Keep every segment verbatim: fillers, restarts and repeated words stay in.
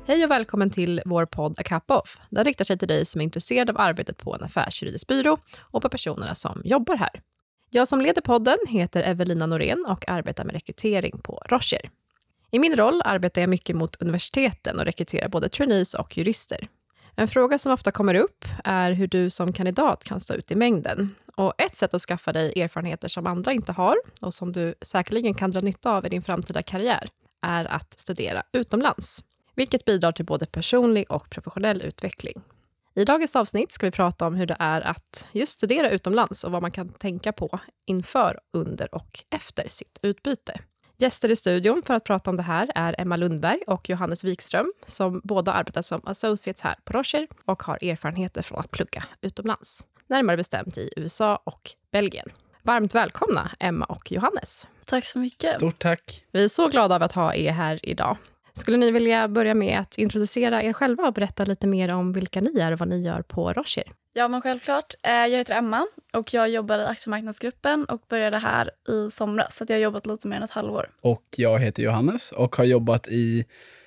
Hej och välkommen till vår podd A Cup Off. Den riktar sig till dig som är intresserad av arbetet på en affärsjuridisk byrå och på personerna som jobbar här. Jag som leder podden heter Evelina Norén och arbetar med rekrytering på Rocher. I min roll arbetar jag mycket mot universiteten och rekryterar både trainees och jurister. En fråga som ofta kommer upp är hur du som kandidat kan stå ut i mängden. Och ett sätt att skaffa dig erfarenheter som andra inte har och som du säkerligen kan dra nytta av i din framtida karriär är att studera utomlands. Vilket bidrar till både personlig och professionell utveckling. I dagens avsnitt ska vi prata om hur det är att just studera utomlands och vad man kan tänka på inför, under och efter sitt utbyte. Gäster i studion för att prata om det här är Emma Lundberg och Johannes Wikström som båda arbetar som associates här på Rocher och har erfarenheter från att plugga utomlands. Närmare bestämt i U S A och Belgien. Varmt välkomna Emma och Johannes. Tack så mycket. Stort tack. Vi är så glada av att ha er här idag. Skulle ni vilja börja med att introducera er själva och berätta lite mer om vilka ni är och vad ni gör på Rocher? Ja, men självklart. Jag heter Emma och jag jobbar i aktiemarknadsgruppen och började här i somras. Så att jag har jobbat lite mer än ett halvår. Och jag heter Johannes och har jobbat i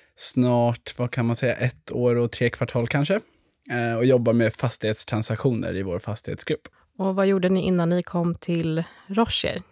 snart, vad kan man säga, ett år och tre kvartal kanske. Och jobbar med fastighetstransaktioner i vår fastighetsgrupp. Och vad gjorde ni innan ni kom till Rocher?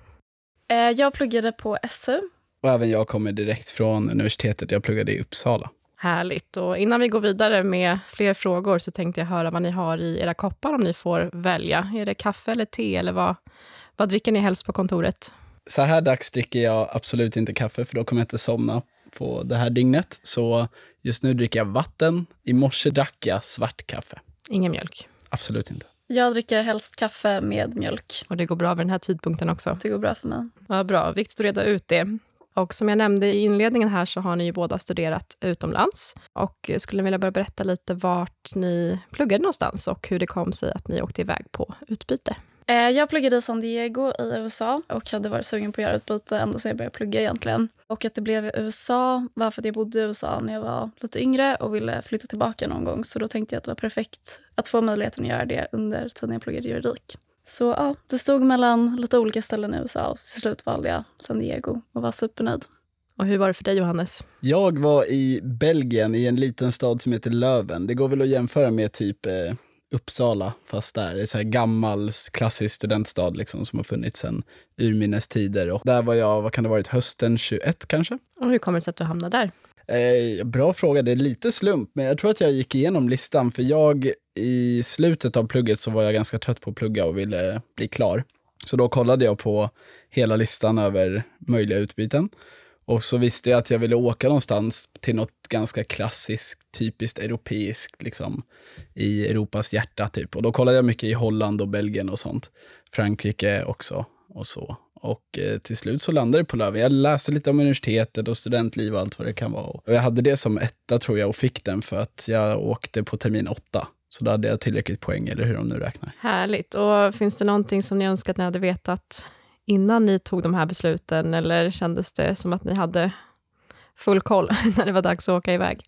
Jag pluggade på S U. Och även jag kommer direkt från universitetet. Jag pluggade i Uppsala. Härligt. Och innan vi går vidare med fler frågor så tänkte jag höra vad ni har i era koppar om ni får välja. Är det kaffe eller te eller vad, vad dricker ni helst på kontoret? Så här dags dricker jag absolut inte kaffe för då kommer jag inte somna på det här dygnet. Så just nu dricker jag vatten. I morse drack jag svart kaffe. Ingen mjölk? Absolut inte. Jag dricker helst kaffe med mjölk. Och det går bra vid den här tidpunkten också? Det går bra för mig. Ja, bra. Viktigt att reda ut det. Och som jag nämnde i inledningen här så har ni ju båda studerat utomlands. Och skulle vilja börja berätta lite vart ni pluggade någonstans och hur det kom sig att ni åkte iväg på utbyte. Jag pluggade i San Diego i U S A och hade varit sugen på att göra utbyte ända sedan jag började plugga egentligen. Och att det blev i U S A var för att jag bodde i U S A när jag var lite yngre och ville flytta tillbaka någon gång. Så då tänkte jag att det var perfekt att få möjligheten att göra det under tiden jag pluggade juridik. Så ja, det stod mellan lite olika ställen i U S A och till slut valde jag San Diego och var supernöjd. Och hur var det för dig, Johannes? Jag var i Belgien i en liten stad som heter Löven. Det går väl att jämföra med typ eh, Uppsala, fast där. Det är så här gammal, klassisk studentstad liksom, som har funnits sedan urminnes tider. Och där var jag, vad kan det ha varit, hösten tjugoett kanske? Och hur kommer det sig att du hamnade där? Eh, bra fråga, det är lite slump, men jag tror att jag gick igenom listan för jag i slutet av plugget så var jag ganska trött på att plugga och ville bli klar. Så då kollade jag på hela listan över möjliga utbyten och så visste jag att jag ville åka någonstans till något ganska klassiskt, typiskt europeiskt liksom i Europas hjärta typ. Och då kollade jag mycket i Holland och Belgien och sånt. Frankrike också och så. Och eh, till slut så landade det på Löven. Jag läste lite om universitetet och studentliv och allt vad det kan vara. Och jag hade det som etta tror jag och fick den för att jag åkte på termin åtta. Så då hade jag tillräckligt poäng eller hur de nu räknar. Härligt. Och finns det någonting som ni önskar att ni hade vetat innan ni tog de här besluten? Eller kändes det som att ni hade full koll när det var dags att åka iväg?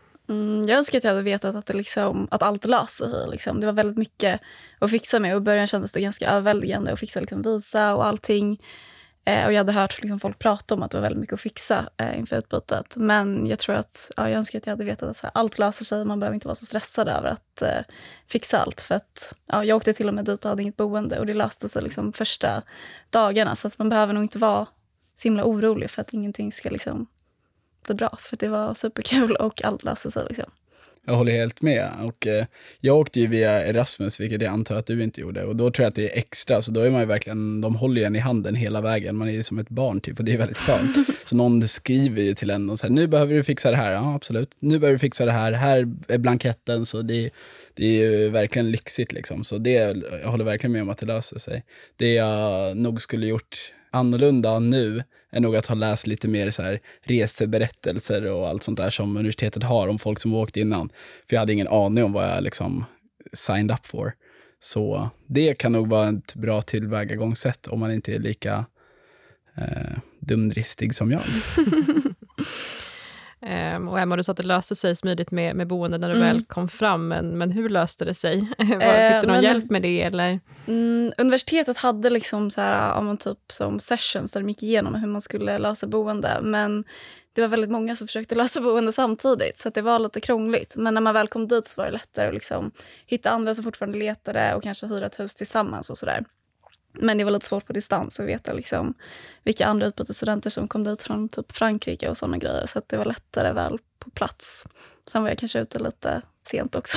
Mm, jag önskar att jag hade vetat att, det liksom, att allt löser sig. Liksom. Det var väldigt mycket att fixa med. Och i början kändes det ganska överväldigande att fixa liksom, visa och allting. Eh, och jag hade hört liksom, folk prata om att det var väldigt mycket att fixa eh, inför utbytet. Men jag tror att ja, jag önskar att jag hade vetat att så här, allt löser sig. Man behöver inte vara så stressad över att eh, fixa allt. För att ja, jag åkte till och med dit och hade inget boende. Och det löste sig liksom, första dagarna. Så att man behöver nog inte vara så himla orolig för att ingenting ska... Liksom, det bra, för det var superkul och allt löste sig liksom. Jag håller helt med och eh, jag åkte ju via Erasmus, vilket jag antar att du inte gjorde, och då tror jag att det är extra, så då är man ju verkligen, de håller ju en i handen hela vägen, man är ju som ett barn typ och det är väldigt skönt. Så någon skriver ju till en och säger, nu behöver du fixa det här, ja absolut, nu behöver du fixa det här, här är blanketten, så det, det är ju verkligen lyxigt liksom, så det, jag håller verkligen med om att det löser sig. Det jag nog skulle gjort annorlunda nu är nog att ha läst lite mer så här reseberättelser och allt sånt där som universitetet har om folk som åkt innan. För jag hade ingen aning om vad jag liksom signed up for. Så det kan nog vara ett bra tillvägagångssätt om man inte är lika eh, dumdristig som jag. Um, och Emma, du sa att det löste sig smidigt med, med boende när du mm. väl kom fram, men, men hur löste det sig? Fick du någon uh, men, hjälp med det? Eller? Mm, universitetet hade liksom så här, ja, typ som sessions där de gick igenom hur man skulle lösa boende, men det var väldigt många som försökte lösa boende samtidigt, så att det var lite krångligt. Men när man väl kom dit så var det lättare att liksom hitta andra som fortfarande letade och kanske hyra ett hus tillsammans och sådär. Men det var lite svårt på distans att veta liksom vilka andra utbytesstudenter som kom dit från typ Frankrike och sådana grejer. Så att det var lättare väl på plats. Sen var jag kanske ute lite sent också.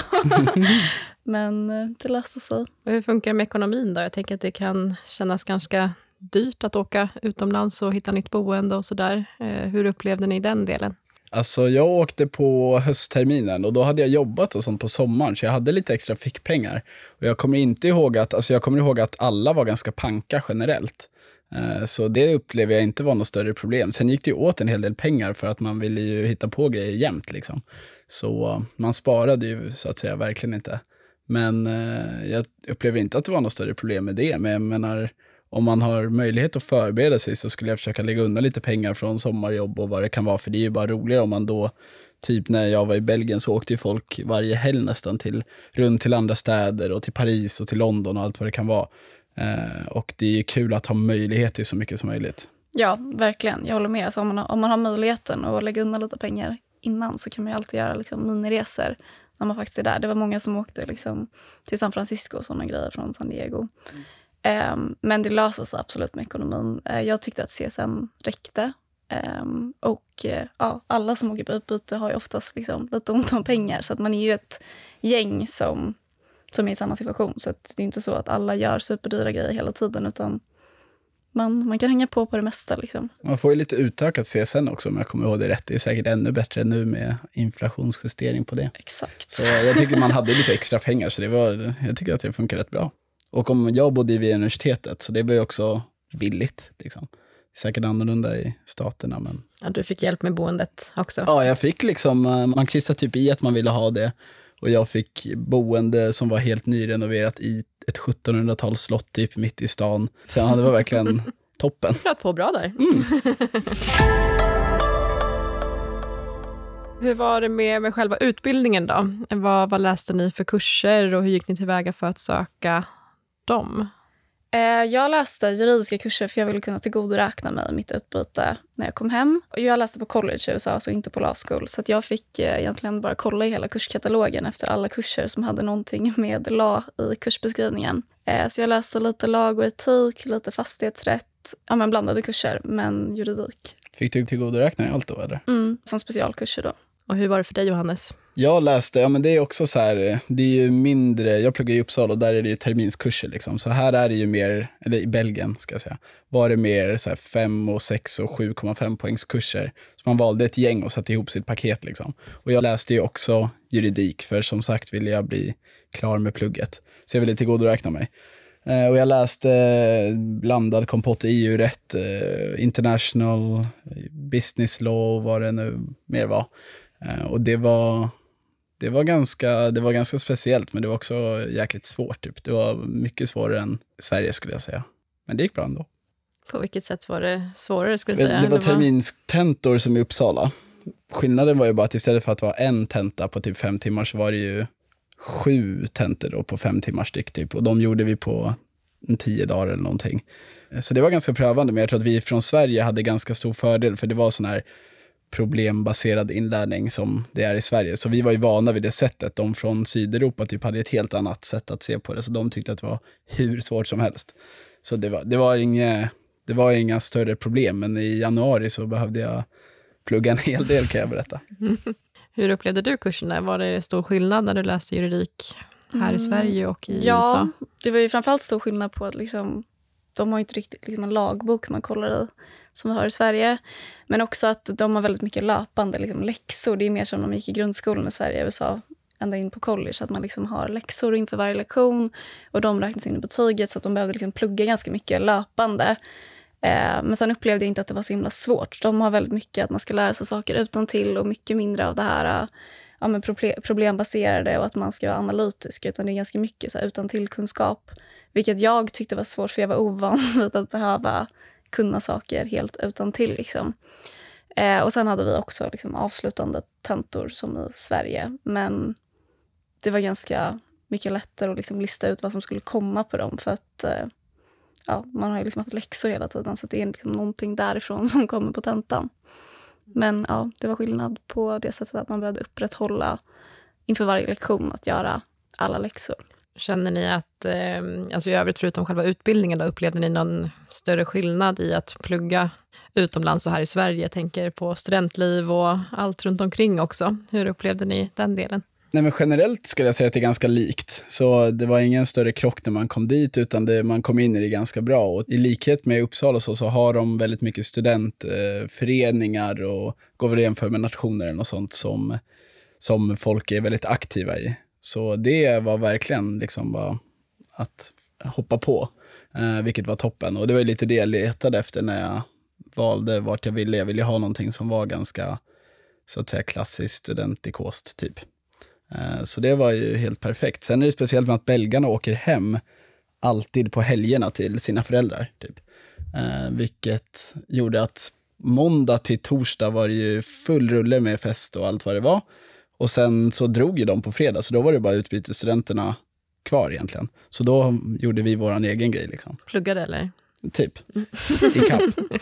Men det löste sig. Och hur funkar det med ekonomin då? Jag tänker att det kan kännas ganska dyrt att åka utomlands och hitta nytt boende och sådär. Hur upplevde ni den delen? Alltså jag åkte på höstterminen och då hade jag jobbat och sånt på sommaren, så jag hade lite extra fickpengar. Och jag kommer inte ihåg att, alltså jag kommer ihåg att alla var ganska panka generellt. Så det upplever jag inte var något större problem. Sen gick det ju åt en hel del pengar för att man ville ju hitta på grejer jämt liksom. Så man sparade ju så att säga verkligen inte. Men jag upplever inte att det var något större problem med det. Men jag menar, om man har möjlighet att förbereda sig så skulle jag försöka lägga undan lite pengar från sommarjobb och vad det kan vara. För det är ju bara roligare om man då, typ när jag var i Belgien så åkte ju folk varje helg nästan till, runt till andra städer och till Paris och till London och allt vad det kan vara. Eh, och det är ju kul att ha möjlighet till så mycket som möjligt. Ja, verkligen. Jag håller med. Alltså om, man har, om man har möjligheten att lägga undan lite pengar innan så kan man ju alltid göra liksom miniresor när man faktiskt är där. Det var många som åkte liksom till San Francisco och sådana grejer från San Diego. Mm. Um, men det löser sig absolut med ekonomin. Uh, jag tyckte att C S N räckte. Um, och uh, ja, alla som åker på utbyte har ju oftast liksom lite ont om pengar. Så att man är ju ett gäng som, som är i samma situation. Så att det är inte så att alla gör superdyra grejer hela tiden. Utan man, man kan hänga på på det mesta. Liksom. Man får ju lite utökat C S N också om jag kommer ihåg det rätt. Det är säkert ännu bättre nu med inflationsjustering på det. Exakt. Så jag tycker man hade lite extra pengar. Så det var, jag tycker att det funkar rätt bra. Och om jag bodde vid universitetet så det var ju också billigt. Liksom. Det är säkert annorlunda i staterna. Men... Ja, du fick hjälp med boendet också. Ja, jag fick liksom, man kryssade typ i att man ville ha det. Och jag fick boende som var helt nyrenoverat i ett sjuttonhundratals slott typ mitt i stan. Så ja, det var verkligen toppen. Flöt på bra där. Mm. Hur var det med, med själva utbildningen då? Vad, vad läste ni för kurser och hur gick ni tillväga för att söka dem? Jag läste juridiska kurser för jag ville kunna tillgodoräkna mig mitt utbyte när jag kom hem. Och jag läste på college i U S A, så inte på law school. Så att jag fick egentligen bara kolla i hela kurskatalogen efter alla kurser som hade någonting med law i kursbeskrivningen. Så jag läste lite lag och etik, lite fastighetsrätt, ja men blandade kurser, men juridik. Fick du tillgodoräkna i allt då eller? Mm, som specialkurser då. Och hur var det för dig, Johannes? Jag läste, ja men det är också så här, det är ju mindre, jag pluggar i Uppsala och där är det ju terminskurser liksom. Så här är det ju mer, eller i Belgien ska jag säga, var det mer så här fem och sex och sju komma fem poängs kurser. Så man valde ett gäng och satte ihop sitt paket liksom. Och jag läste ju också juridik för som sagt ville jag bli klar med plugget. Så jag ville tillgodoräkna mig. Eh, och jag läste eh, blandad kompott E U-rätt, eh, international business law, vad det nu mer var. Eh, och det var... Det var, ganska, det var ganska speciellt, men det var också jäkligt svårt. Typ. Det var mycket svårare än Sverige skulle jag säga. Men det gick bra ändå. På vilket sätt var det svårare skulle jag säga? Det var terminstentor som i Uppsala. Skillnaden var ju bara att istället för att vara en tenta på typ fem timmar så var det ju sju tentor då på fem timmar styck. Typ. Och de gjorde vi på en tio dagar eller någonting. Så det var ganska prövande, men jag tror att vi från Sverige hade ganska stor fördel för det var sån här problembaserad inlärning som det är i Sverige. Så vi var ju vana vid det sättet. De från Sydeuropa typ hade ett helt annat sätt att se på det. Så de tyckte att det var hur svårt som helst. Så det var, det var, inga, det var inga större problem. Men i januari så behövde jag plugga en hel del kan jag berätta. Hur upplevde du kurserna? Var det stor skillnad när du läste juridik här mm. i Sverige och i ja, U S A? Ja, det var ju framförallt stor skillnad på att liksom, de har ju inte riktigt liksom en lagbok man kollar i som vi har i Sverige. Men också att de har väldigt mycket löpande liksom, läxor. Det är mer som när man gick i grundskolan i Sverige i U S A ända in på college. Att man liksom har läxor inför varje lektion. Och de räknas in i betyget så att de behövde liksom plugga ganska mycket löpande. Eh, men sen upplevde jag inte att det var så himla svårt. De har väldigt mycket att man ska lära sig saker utan till och mycket mindre av det här ja, men problembaserade och att man ska vara analytisk. Utan det är ganska mycket så här, utan till kunskap. Vilket jag tyckte var svårt för jag var ovan vid att behöva kunna saker helt utan till liksom. Eh, och sen hade vi också liksom, avslutande tentor som i Sverige. Men det var ganska mycket lättare att liksom, lista ut vad som skulle komma på dem. För att eh, ja, man har ju liksom haft läxor hela tiden. Så det är liksom någonting därifrån som kommer på tentan. Men ja, det var skillnad på det sättet att man behövde upprätthålla inför varje lektion att göra alla läxor. Känner ni att, eh, alltså i övrigt förutom själva utbildningen, då, upplevde ni någon större skillnad i att plugga utomlands och här i Sverige? Jag tänker på studentliv och allt runt omkring också. Hur upplevde ni den delen? Nej, men generellt skulle jag säga att det är ganska likt. Så det var ingen större krock när man kom dit, utan det, man kom in i det ganska bra. Och i likhet med Uppsala så, så har de väldigt mycket studentföreningar eh, och går väl jämför med nationer och sånt som, som folk är väldigt aktiva i. Så det var verkligen liksom bara att hoppa på, eh, vilket var toppen. Och det var lite det jag letade efter när jag valde vart jag ville. Jag ville ha någonting som var ganska, så att säga, klassiskt studentikost typ. Eh, så det var ju helt perfekt. Sen är det speciellt med att belgarna åker hem alltid på helgerna till sina föräldrar typ. Eh, vilket gjorde att måndag till torsdag var det ju full rulle med fest och allt vad det var. Och sen så drog ju de på fredag, så då var det bara utbytesstudenterna kvar egentligen. Så då gjorde vi våran egen grej liksom. Pluggade eller? Typ. I kapp.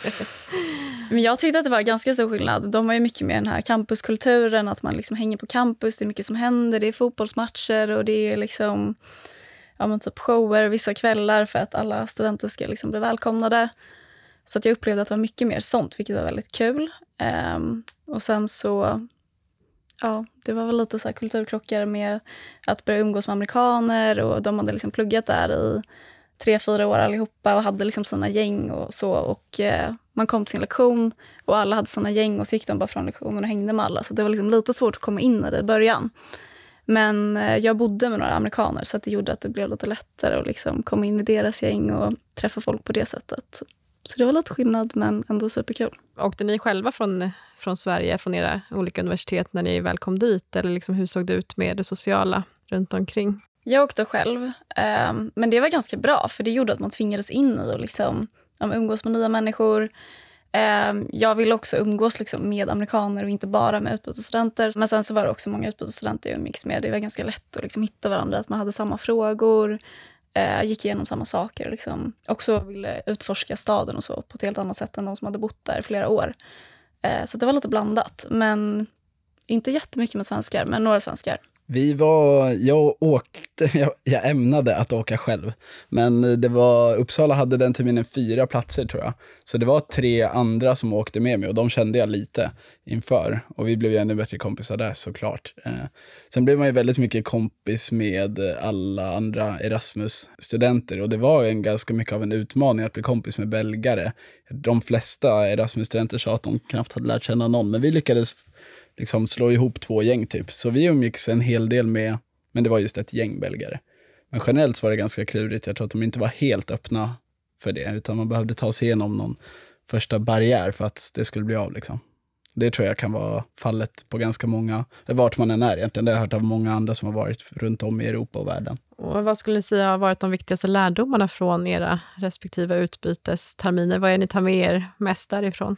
Men jag tyckte att det var ganska stor skillnad. De har ju mycket med den här campuskulturen, att man liksom hänger på campus, det är mycket som händer, det är fotbollsmatcher och det är liksom ja, men typ shower vissa kvällar för att alla studenter ska liksom bli välkomnade. Så att jag upplevde att det var mycket mer sånt, vilket var väldigt kul. Um, och sen så ja, det var väl lite så här kulturkrockar med att börja umgås med amerikaner, och de hade liksom pluggat där i tre, fyra år allihopa och hade liksom sina gäng och så, och eh, man kom till sin lektion och alla hade sina gäng och så gick de bara från lektionen och hängde med alla, så det var liksom lite svårt att komma in i det i början. Men eh, jag bodde med några amerikaner, så att det gjorde att det blev lite lättare att liksom komma in i deras gäng och träffa folk på det sättet. Så det var lite skillnad, men ändå superkul. Åkte ni själva från, från Sverige, från era olika universitet när ni väl kom dit? Eller liksom, hur såg det ut med det sociala runt omkring? Jag åkte själv, eh, men det var ganska bra, för det gjorde att man tvingades in i och liksom, ja, umgås med nya människor. Eh, jag ville också umgås liksom med amerikaner och inte bara med utbytesstudenter. Men sen så var det också många utbytesstudenter jag umgicks med. Det var ganska lätt att liksom hitta varandra, att man hade samma frågor. Jag gick igenom samma saker. Liksom. Också ville utforska staden och så på ett helt annat sätt än de som hade bott där i flera år. Så det var lite blandat. Men inte jättemycket med svenskar, men några svenskar. Vi var, jag åkte, jag, jag ämnade att åka själv. Men det var, Uppsala hade den terminen fyra platser tror jag. Så det var tre andra som åkte med mig och de kände jag lite inför. Och vi blev ju ännu bättre kompisar där såklart. Eh, sen blev man ju väldigt mycket kompis med alla andra Erasmus-studenter. Och det var en ganska mycket av en utmaning att bli kompis med belgare. De flesta Erasmus-studenter sa att de knappt hade lärt känna någon. Men vi lyckades liksom slå ihop två gäng typ. Så vi umgicks en hel del med, men det var just ett gäng belgare. Men generellt så var det ganska klurigt. Jag tror att de inte var helt öppna för det, utan man behövde ta sig igenom någon första barriär för att det skulle bli av liksom. Det tror jag kan vara fallet på ganska många, vart man än är egentligen. Det har jag hört av många andra som har varit runt om i Europa och världen. Och vad skulle ni säga har varit de viktigaste lärdomarna från era respektive utbytesterminer? Vad är ni tar med er mest därifrån?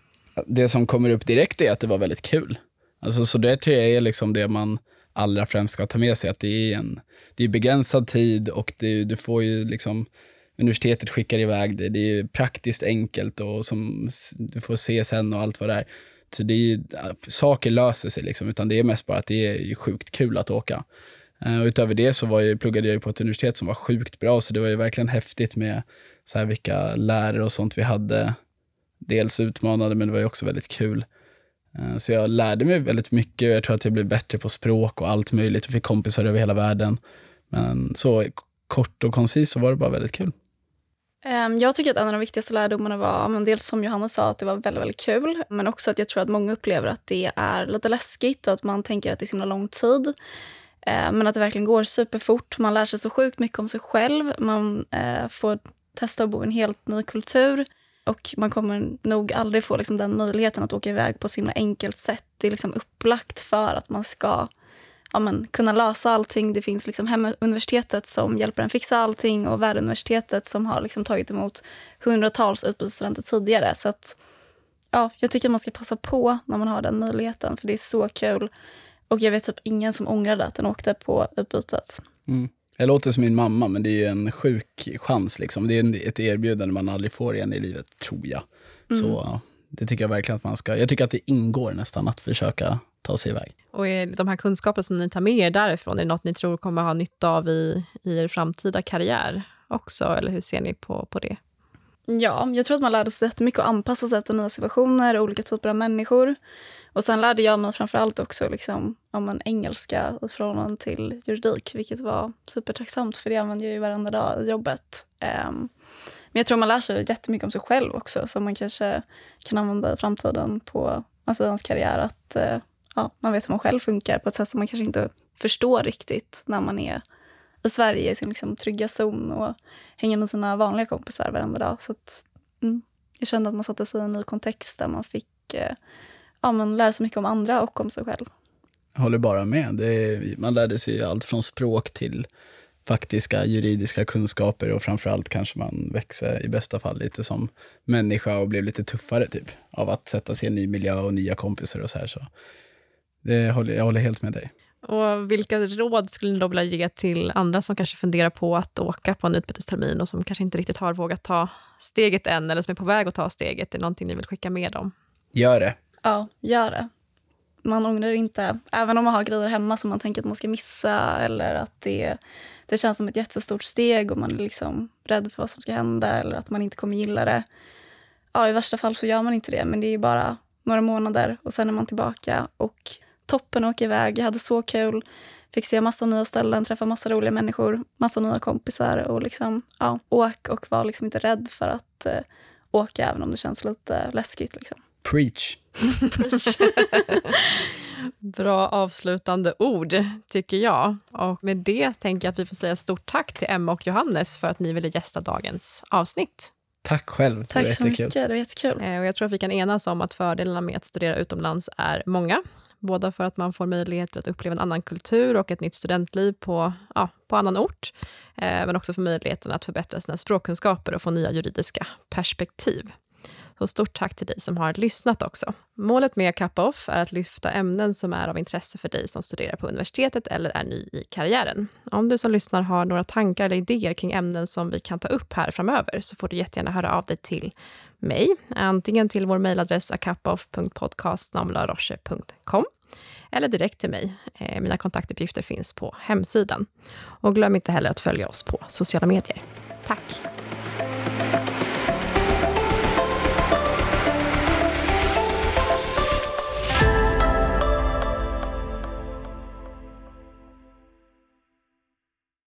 Det som kommer upp direkt är att det var väldigt kul. Alltså, så det tror jag är liksom det man allra främst ska ta med sig. Att det är en det är begränsad tid och det, du får ju liksom, universitetet skickar iväg det. Det är praktiskt enkelt och som du får se sen och allt vad det är. Så det är ju, saker löser sig liksom, utan det är mest bara att det är ju sjukt kul att åka. Uh, utöver det så var jag, pluggade jag på ett universitet som var sjukt bra, så det var ju verkligen häftigt med så här vilka lärare och sånt vi hade. Dels utmanande, men det var ju också väldigt kul. Uh, så jag lärde mig väldigt mycket. Jag tror att jag blev bättre på språk och allt möjligt och fick kompisar över hela världen. Men så kort och koncis så var det bara väldigt kul. Jag tycker att en av de viktigaste lärdomarna var, men dels som Johanna sa, att det var väldigt, väldigt kul. Men också att jag tror att många upplever att det är lite läskigt och att man tänker att det är så himla lång tid. Men att det verkligen går superfort. Man lär sig så sjukt mycket om sig själv. Man får testa att bo i en helt ny kultur. Och man kommer nog aldrig få liksom den möjligheten att åka iväg på så himla enkelt sätt. Det är liksom upplagt för att man ska ja, men, kunna lösa allting. Det finns liksom Hemuniversitetet som hjälper en fixa allting och Världuniversitetet som har liksom tagit emot hundratals utbytesstudenter tidigare. Så att, ja, jag tycker att man ska passa på när man har den möjligheten, för det är så kul. Och jag vet typ ingen som ångrade att den åkte på utbytet. Mm. Jag låter som min mamma, men det är ju en sjuk chans liksom. Det är ett erbjudande man aldrig får igen i livet, tror jag. Mm. Så det tycker jag verkligen att man ska. Jag tycker att det ingår nästan att försöka ta sig iväg. Och är de här kunskaper som ni tar med er därifrån, är det något ni tror kommer ha nytta av i, i er framtida karriär också? Eller hur ser ni på, på det? Ja, jag tror att man lärde sig jättemycket att anpassa sig efter nya situationer och olika typer av människor. Och sen lärde jag mig framförallt också liksom, om en engelska i förhållande till juridik, vilket var supertacksamt, för det använder jag ju varenda dag i jobbet. Um, men jag tror man lär sig jättemycket om sig själv också, som man kanske kan använda i framtiden på alltså, ens karriär. Att uh, ja, man vet hur man själv funkar på ett sätt som man kanske inte förstår riktigt när man är i Sverige i sin liksom, trygga zon och hänger med sina vanliga kompisar varenda dag. Så att, mm, jag kände att man satte sig i en ny kontext där man fick uh, ja, man lär sig mycket om andra och om sig själv. Jag håller bara med. Det är, man lärde sig allt från språk till faktiska juridiska kunskaper och framförallt kanske man växer i bästa fall lite som människa och blev lite tuffare typ av att sätta sig i en ny miljö och nya kompisar och så här. Så det håller, jag håller helt med dig. Och vilka råd skulle ni då vilja ge till andra som kanske funderar på att åka på en utbytestermin och som kanske inte riktigt har vågat ta steget än eller som är på väg att ta steget? Är det någonting ni vill skicka med dem? Gör det. Ja, gör det. Man ångrar inte, även om man har grejer hemma som man tänker att man ska missa eller att det, det känns som ett jättestort steg och man är liksom rädd för vad som ska hända eller att man inte kommer gilla det. Ja, i värsta fall så gör man inte det, men det är bara några månader och sen är man tillbaka och toppen åker iväg. Jag hade så kul, fick se massa nya ställen, träffa massa roliga människor, massa nya kompisar och liksom, ja, åk och var liksom inte rädd för att uh, åka även om det känns lite läskigt liksom. Preach. Bra avslutande ord, tycker jag. Och med det tänker jag att vi får säga stort tack till Emma och Johannes för att ni ville gästa dagens avsnitt. Tack själv. Tack så mycket, det var jättekul. Och jag tror att vi kan enas om att fördelarna med att studera utomlands är många. Både för att man får möjlighet att uppleva en annan kultur och ett nytt studentliv på, ja, på annan ort. Eh, men också för möjligheten att förbättra sina språkkunskaper och få nya juridiska perspektiv. Så stort tack till dig som har lyssnat också. Målet med Cap-Off är att lyfta ämnen som är av intresse för dig som studerar på universitetet eller är ny i karriären. Om du som lyssnar har några tankar eller idéer kring ämnen som vi kan ta upp här framöver så får du jättegärna höra av dig till mig. Antingen till vår mejladress capoff punkt podcast snabel-a roche punkt com eller direkt till mig. Mina kontaktuppgifter finns på hemsidan. Och glöm inte heller att följa oss på sociala medier. Tack!